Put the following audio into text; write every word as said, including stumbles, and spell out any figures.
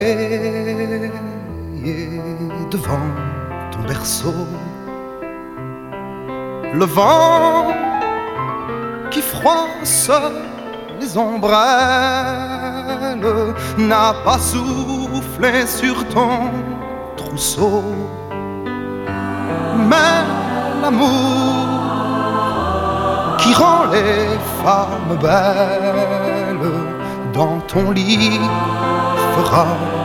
Et devant ton berceau, le vent qui froisse les ombrelles n'a pas soufflé sur ton trousseau, mais l'amour qui rend les femmes belles dans ton lit fera